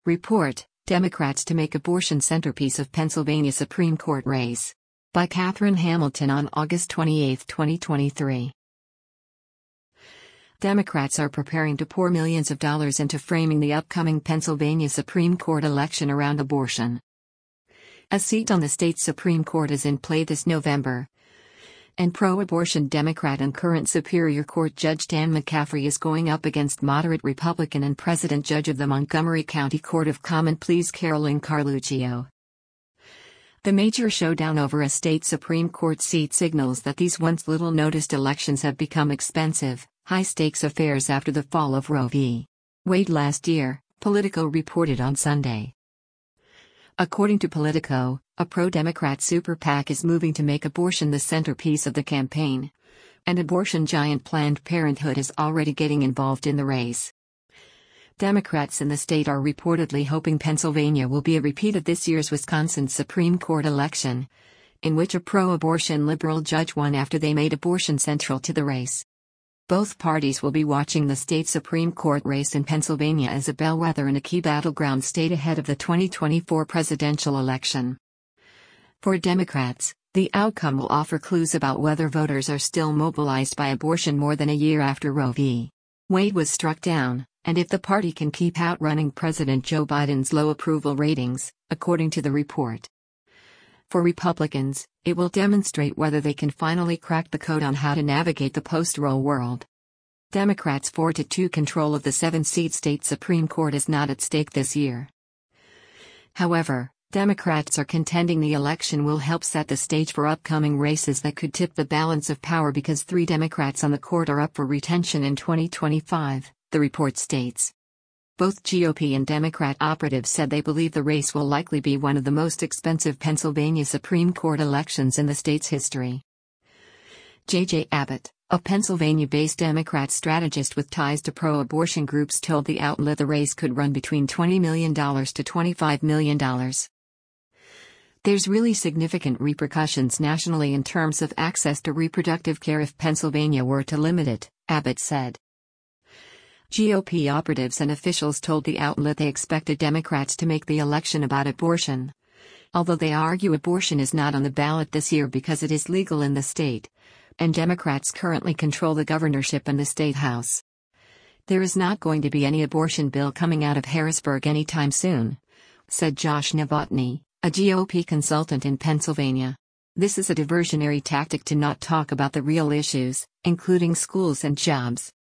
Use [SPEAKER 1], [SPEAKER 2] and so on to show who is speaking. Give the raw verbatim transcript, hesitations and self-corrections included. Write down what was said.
[SPEAKER 1] Report, Democrats to make abortion centerpiece of Pennsylvania Supreme Court race. By Catherine Hamilton on August twenty-eighth, twenty twenty-three. Democrats are preparing to pour millions of dollars into framing the upcoming Pennsylvania Supreme Court election around abortion. A seat on the state's Supreme Court is in play this November, and pro-abortion Democrat and current Superior Court Judge Dan McCaffrey is going up against moderate Republican and President Judge of the Montgomery County Court of Common Pleas Carolyn Carluccio. The major showdown over a state Supreme Court seat signals that these once little-noticed elections have become expensive, high-stakes affairs after the fall of Roe v. Wade last year, Politico reported on Sunday. According to Politico, a pro-Democrat super PAC is moving to make abortion the centerpiece of the campaign, and abortion giant Planned Parenthood is already getting involved in the race. Democrats in the state are reportedly hoping Pennsylvania will be a repeat of this year's Wisconsin Supreme Court election, in which a pro-abortion liberal judge won after they made abortion central to the race. Both parties will be watching the state Supreme Court race in Pennsylvania as a bellwether in a key battleground state ahead of the twenty twenty-four presidential election. For Democrats, the outcome will offer clues about whether voters are still mobilized by abortion more than a year after Roe v. Wade was struck down, and if the party can keep outrunning President Joe Biden's low approval ratings, according to the report. For Republicans, it will demonstrate whether they can finally crack the code on how to navigate the post-Roe world. Democrats' four to two control of the seven-seat state Supreme Court is not at stake this year. However, Democrats are contending the election will help set the stage for upcoming races that could tip the balance of power because three Democrats on the court are up for retention in twenty twenty-five, the report states. Both G O P and Democrat operatives said they believe the race will likely be one of the most expensive Pennsylvania Supreme Court elections in the state's history. J J Abbott, a Pennsylvania-based Democrat strategist with ties to pro-abortion groups, told the outlet the race could run between twenty million dollars to twenty-five million dollars. There's really significant repercussions nationally in terms of access to reproductive care if Pennsylvania were to limit it, Abbott said. G O P operatives and officials told the outlet they expected Democrats to make the election about abortion. Although they argue abortion is not on the ballot this year because it is legal in the state, and Democrats currently control the governorship and the state house. There is not going to be any abortion bill coming out of Harrisburg anytime soon, said Josh Novotny, a G O P consultant in Pennsylvania. This is a diversionary tactic to not talk about the real issues, including schools and jobs.